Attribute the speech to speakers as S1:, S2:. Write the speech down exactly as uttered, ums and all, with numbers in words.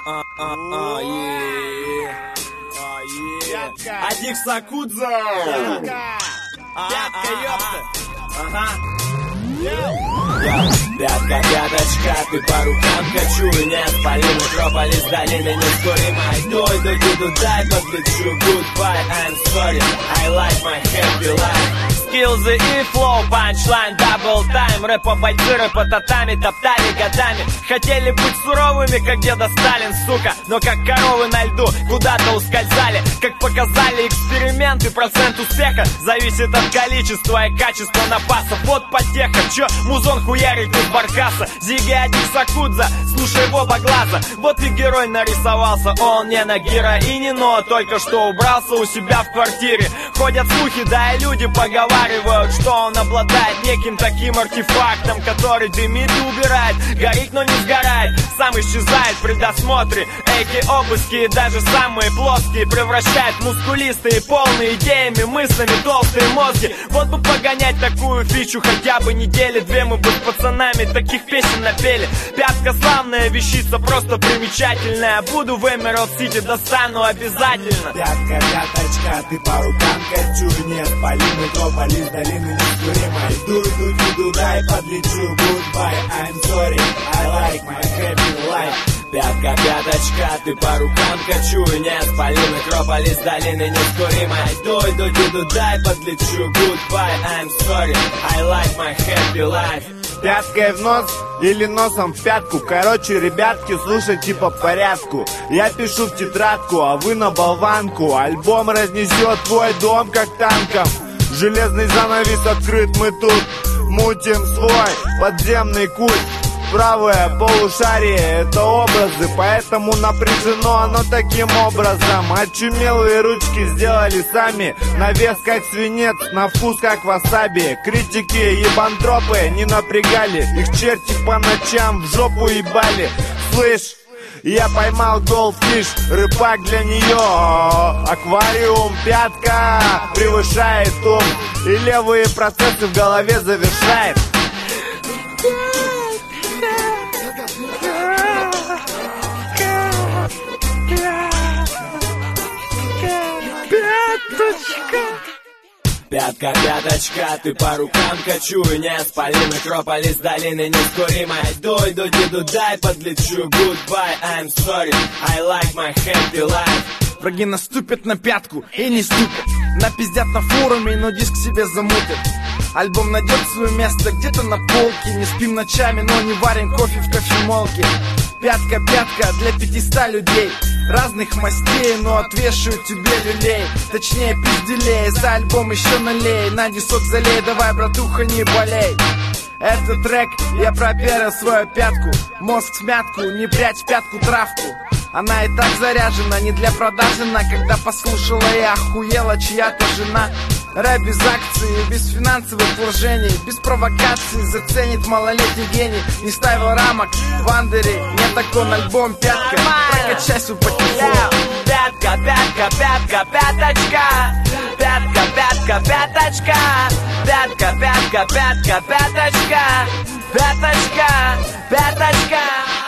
S1: Адик Сакудза. Пятка, ёпта. Ага. Пятка, пяточка, ты по рукам качу. Не спали метрополис, долины неоспоримой. Дой, дой, дуду, дай подлечу. Goodbye, I'm sorry, I like my happy life. Скиллзы и флоу, панчлайн, дабл тайм. Рэпа-бойцы, рэпа-татами топтали годами. Хотели быть суровыми, как деда Сталин, сука. Но как коровы на льду куда-то ускользали. Как показали эксперименты, процент успеха зависит от количества и качества напаса. Вот потеха, чё, музон хуярит из баркаса. Зиги Адик Сакудза, слушай в оба глаза. Вот и герой нарисовался, он не на героине, но только что убрался у себя в квартире. Ходят слухи, да и люди поговаривают, что он обладает неким таким артефактом, который дымит и убирает, горит, но не сгорает, сам исчезает при досмотре. Эти обыски, даже самые плоские, превращают в мускулистые, полные идеями, мыслями толстые мозги. Вот бы погонять такую фичу хотя бы недели две, мы бы с пацанами таких песен напели. Пятка славная вещица, просто примечательная. Буду в Эмералд Сити, достану обязательно.
S2: Пятка, пяточка, ты по рукам качу. Не спали метрополис, долины неоспоримой. Дуй, дуй, дуй, дай подлечу. Goodbye, I'm sorry, I like my happy life. Пятка, пяточка, ты по рукам качу. Не спали метрополис, долины неоспоримой. Дуй, дуй, дуй, дай подлечу. Goodbye, I'm sorry, I like my happy life.
S3: Пяткой в нос или носом в пятку. Короче, ребятки, слушайте по порядку. Я пишу в тетрадку, а вы на болванку. Альбом разнесет твой дом, как танком. Железный занавес открыт, мы тут мутим свой подземный культ. Правое полушарие — это образы, поэтому напряжено оно таким образом. Очумелые ручки сделали сами, на вес как свинец, на вкус как васаби. Критики ебантропы не напрягали, их черти по ночам в жопу ебали. Слышь, я поймал голдфиш, рыбак для нее. Аквариум, пятка превышает ум, и левые процессы в голове завершает.
S1: Пятка, пяточка, ты по рукам качу. Не спали метрополис, долины неоспоримой. Дуй, дуй, дуй, дай подлечу. Goodbye, I'm sorry, I like my happy life.
S4: Враги наступят на пятку и не ступят. Напиздят на форуме, но диск себе замутят. Альбом найдет свое место где-то на полке. Не спим ночами, но не варим кофе в кофемолке. Пятка, пятка для пятиста людей. Разных мастей, но отвешивают тебе люлей. Точнее пизделей, за альбом еще налей. На дисок залей, давай, братуха, не болей. Этот трек я проперил свою пятку. Мозг в смятку, не прячь в пятку травку. Она и так заряжена, не для продажена. Когда послушала я охуела чья-то жена. Рэп без акций, без финансовых вложений, без провокаций заценит малолетний гений. Не ставил рамок в андере, не такой альбом. Пятка, прокачайся по телефону.
S1: Пятка, пятка, пятка, пяточка. Пятка, пятка, пяточка. Пятка, пятка, пятка, пяточка. Пяточка, пяточка.